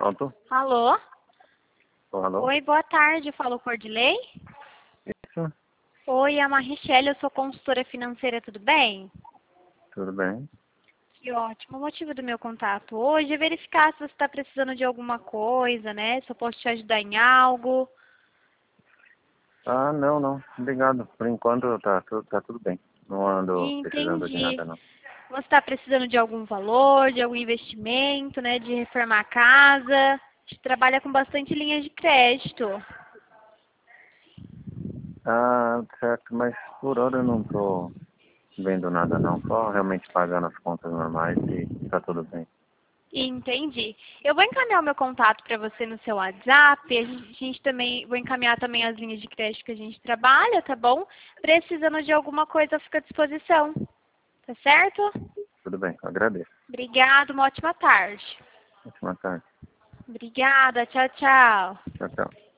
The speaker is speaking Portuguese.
Pronto? Alô? Alô? Oi, boa tarde. Falo Cordilei? Isso, Oi, é a Marichelle, eu sou consultora financeira, tudo bem? tudo bem. Que ótimo. O motivo do meu contato hoje é verificar se você está precisando de alguma coisa, né? Se eu posso te ajudar em algo. Ah, não. Obrigado. Por enquanto tá tudo bem. Não ando precisando de Entendi. nada, não. Você está precisando de algum valor, de algum investimento, né? De reformar a casa. A gente trabalha com bastante linhas de crédito. Ah, certo, mas por hora eu não tô vendo nada, não. Só realmente pagando as contas normais e tá tudo bem. Entendi. Eu vou encaminhar o meu contato para você no seu WhatsApp. A gente também vou encaminhar também as linhas de crédito que a gente trabalha, tá bom? Precisando de alguma coisa, fica à disposição. Tá certo? Tudo bem, agradeço. Obrigada, uma ótima tarde. Ótima tarde. Obrigada, tchau, tchau. Tchau, tchau.